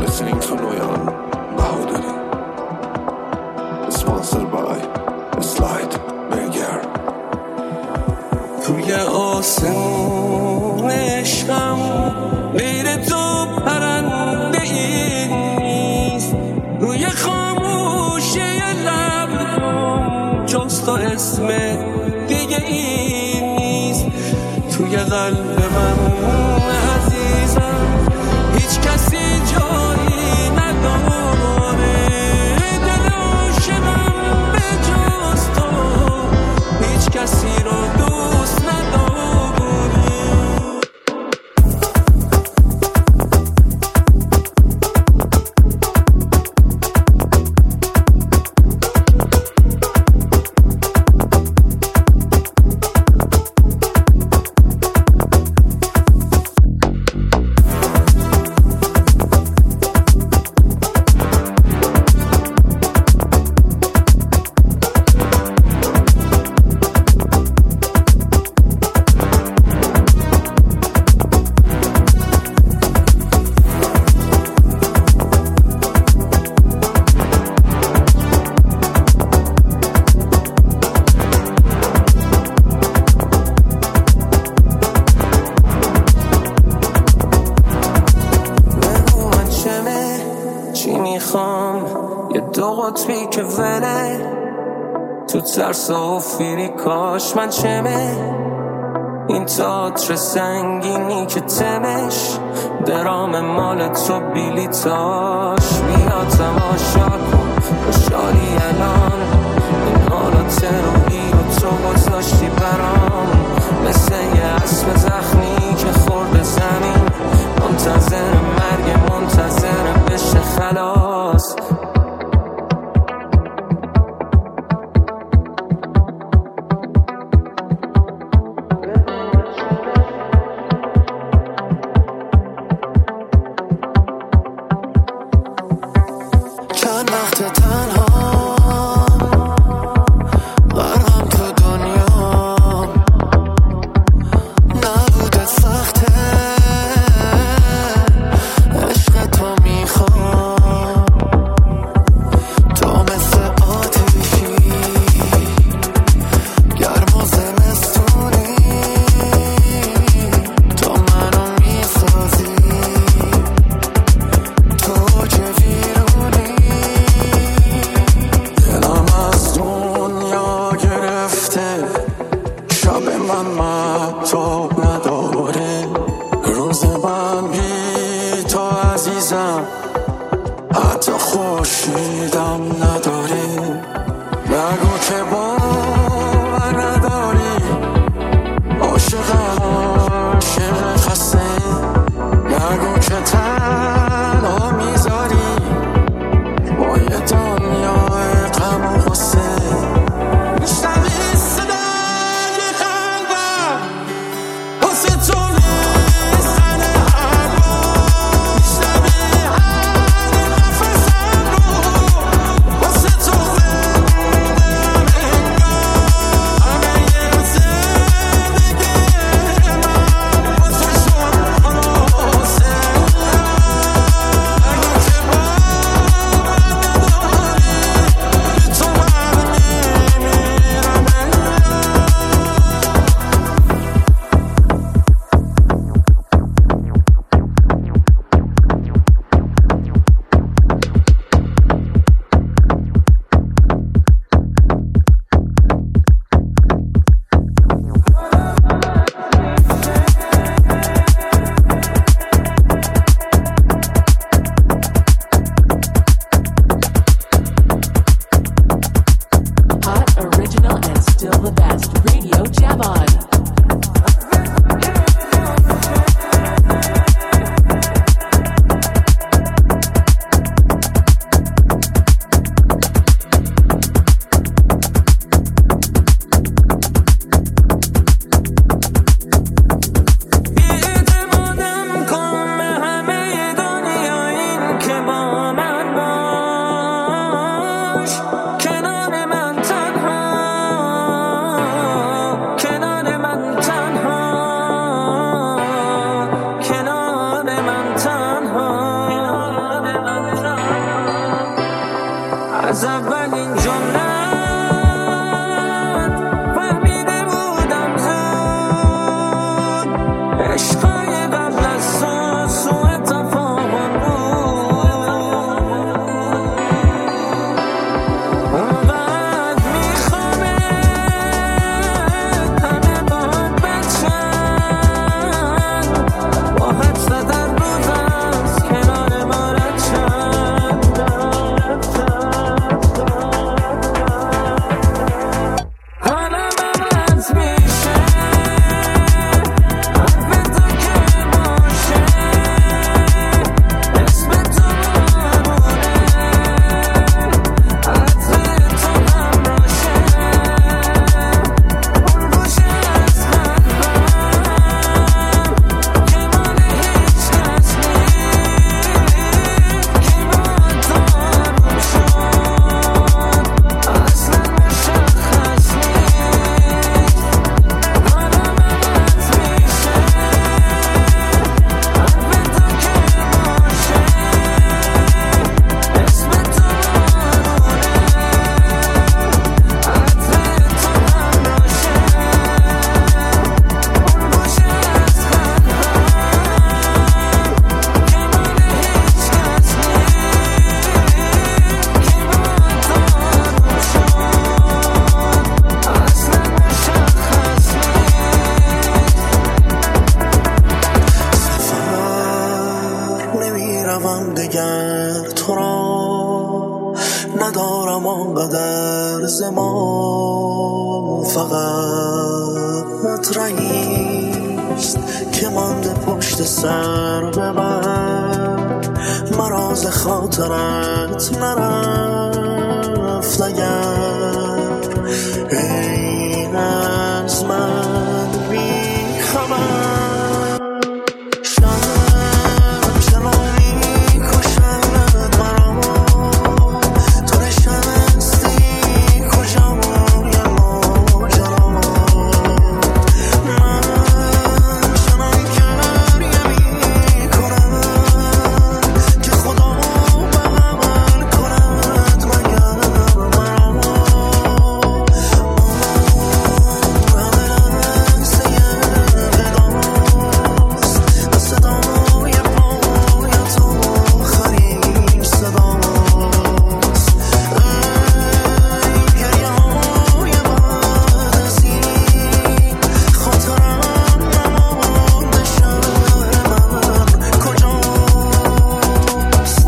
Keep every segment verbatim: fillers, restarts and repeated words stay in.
listening to Noyan Bahodari. Sponsored by Slide Maker. توی آسمون عشقم غیر تو پرنده ای نیست، روی خاموشی لبم جز تو اسم دیگه ای نیست. توی قلب من عزیزم هیچ کسی جایی نداره، دل عاشقم به جز تو هیچ کسی رو دوست نداره. یه دو قطبی که وله تو ترس و فیری، کاش من چمه این تئاتر سنگینی که تمش درام مال تو بیلیتاش. بیا تماشا کن خوشحالی الان، این حالات روحی رو تو گذاشتی برام، مثل یه اسب زخمی که خورده زمین، منتظر مرگ منتظر بشه خلاص. چند وقت تنها غرقم تو دنیا، نبوده سخته عشق تو میخوام، تو مثل آتیشی گرم و زمستونی، تو منو میسازی تو چه ویرونی. دلم از دنیا گرفته، شب من مهتاب نداره، روز من بی تو عزیزم حتی خورشیدم نداره. نگو که باور نداری، عاشقم عاشق خسته، نگو که تنها میذاری با یه دنیای غم و غصه. میشنوی صدای قلبم واسه تو میزنه هر بار، میشنوی هر نفسم رو واسه تو زندم انگار، همه یه زندگی من واسه شد خلاصه. از اول این جملت فهمیده بودم زود عشقای قبل از تو سوء تفاهم بود. اونقدر میخوامه همه باهات بچن با حد زدن روز از کنار ما رد شد. حالم عوض میشه حرف تو که باشه اسم تو بمونه عطر تو هم باشه اون گوشه از قلبم که مال هیچ کس نیست که با تو آروم شد اصلا مشخص نیست. حالم عوض میشه حرف تو که باشه اسم تو بمونه عطر تو هم باشه اون گوشه از قلبم که مال هیچ کس نیست که با تو آروم شد اصلا مشخص نیست. سفر نمیروم دگر تو را ندارم آنقدر زمان فقط رهیست که مانده پشت سر ببر مراز خاطرت نرفت اگر این از من بیخبر شب چرا میکشد مرا تو نشستی کجای ماجرا من چنان گریه میکنم که خدا بغل کند مگر مرا لحظه وداست و صدای پایت آخرین صداست. ای گریه های بعد از این خاطرم نمانده شهر من کجاست.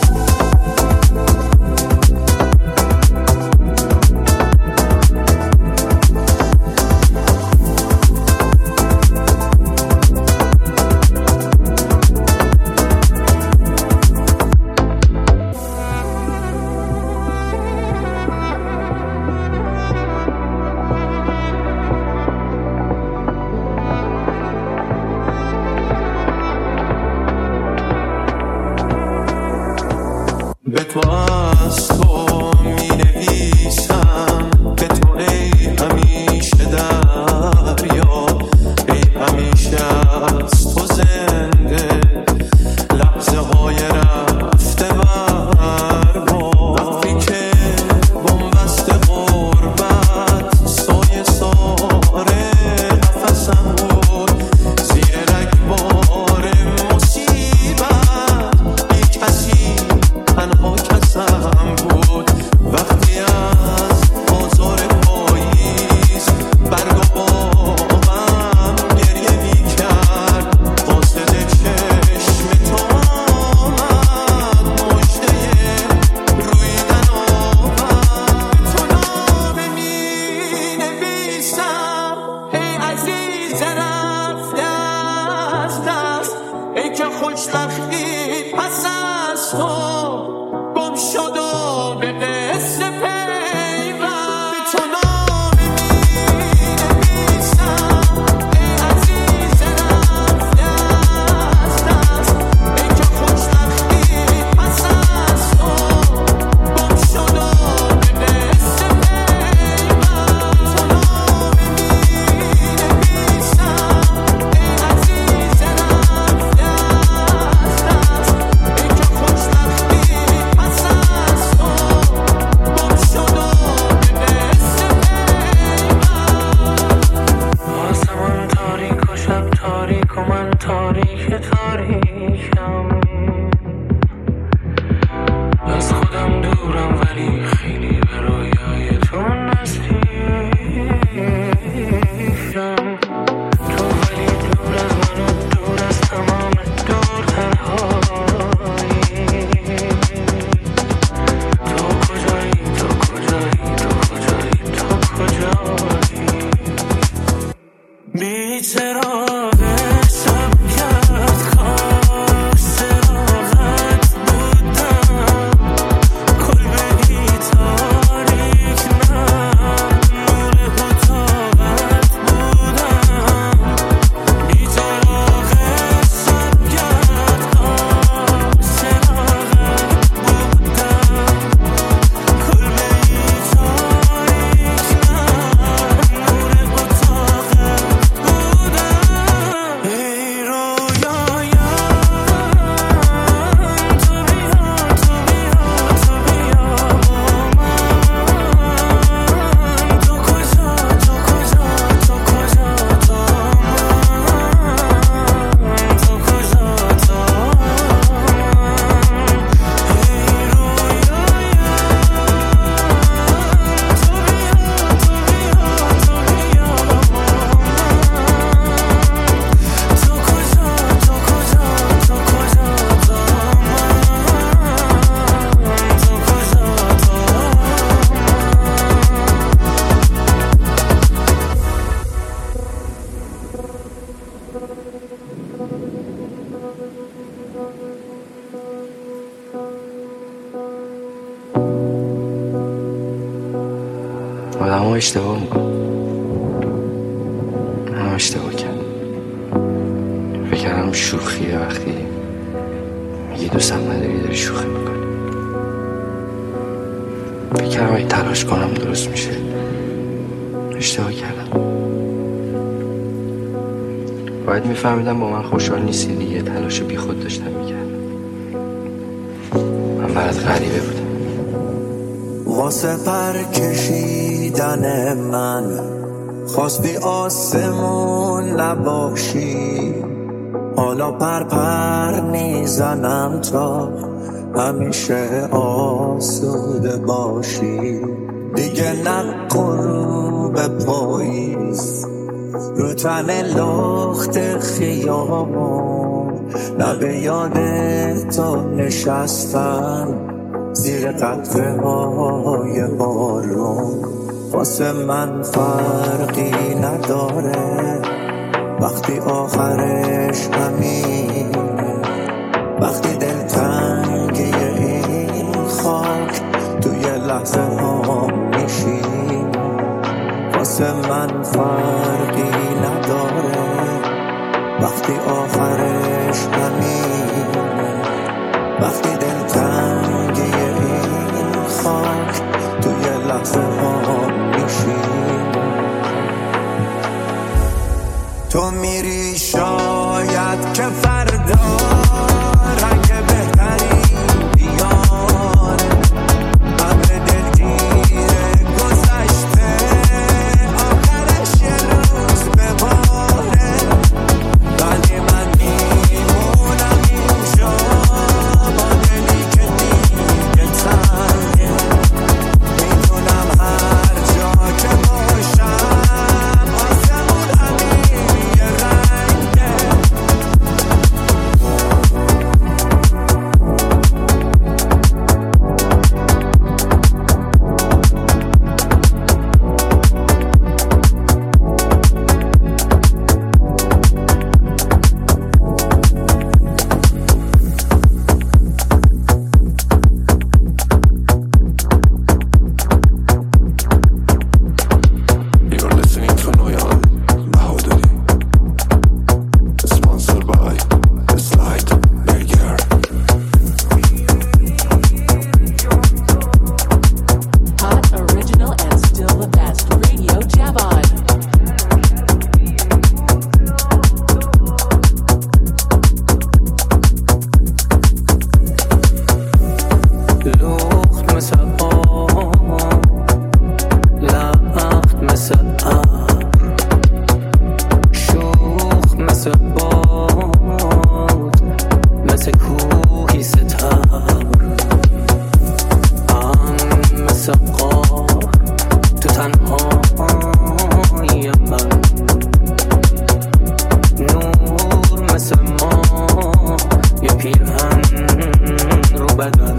به تو از تو می نویسم به تو ای همیشه دریا ای همیشه از تو زنده لحظه های رفته بربا وقتی که بنبست غربت سایه ساره نفسم بود زیر رگبار مصیبت بی کسی تنها کسم بود وقتی از آزار پاییز برگ و باغم گریه میکرد قاصد چشم تو آمد مژده رویدن آورد. تو نامه مینویسم ای عزیز رفته از دست ای که خوشبختی پس از تو گم شد و به قصد پیوند. به تو نامه مینویسم ای عزیز رفته از دست ای که خوشبختی پس از تو گم شد و به قصد پیوند. تو نامه مینویسم ای عزیز رفته از دست ای که خوشبختی آدم ها اشتباه میکن. من اشتباه کردم. فکر کردم شوخیه وقتی میگی دوستم نداری داری شوخی میکنی. فکر کردم اگه تلاش کنم درست میشه. اشتباه کردم. باید میفهمیدم با من خوشحال نیستی دیگه. تلاش بی خود داشتم میکردم. من برات غریبه بودم. واسه پر کشیدن من خواستی آسمون نباشی، حالا پر پر میزنم تا همیشه آسوده باشی. دیگه نکن به پاییز رو تن لخت خیابون، نه به یاد تو نشستم زیر قطره های بارون. واسه من فرقی نداره وقتی آخرش همینه، وقتی دلتنگی این خاک توی لحظه ها میشین. واسه من فرقی نداره وقتی آخرش همینه، وقتی دلتنگی این خاک توی لحظه ها میشین. تو میری شاید که فردا رنگ بهتری بیان، همه دلگیر گذشته آخرش یه روز بباره، ولی من میمونم اینجا با دلی که دیگه تنگه. میدونم هر جا که باشم آسمون همین یه رنگه. You're listening to Noyan Bahodari, sponsored by Slide Burger. Hot, original, and still the best. Radio Jabon. لخت مثل آب، لخت مثل ابر، شوخ مثل باد، مثل کوهی ستبر، ام مثل غار تو تنهایی من، نور مثل ماه یه پیرهن رو بدن.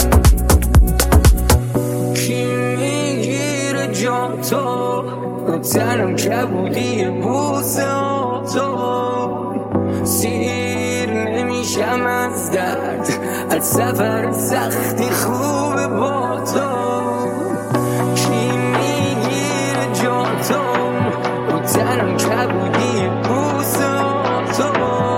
کی میگیره جا تو تنم که بودی بوسه تو، سیر نمیشم از درد از سفر سختی خوبه با تو. کی میگیره جا تو تنم که بودی بوسه تو،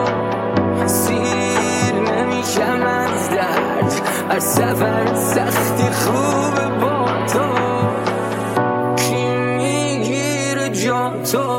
سیر نمیشم از درد از سفر سختی خوبه با تو. کی میگیره جا تو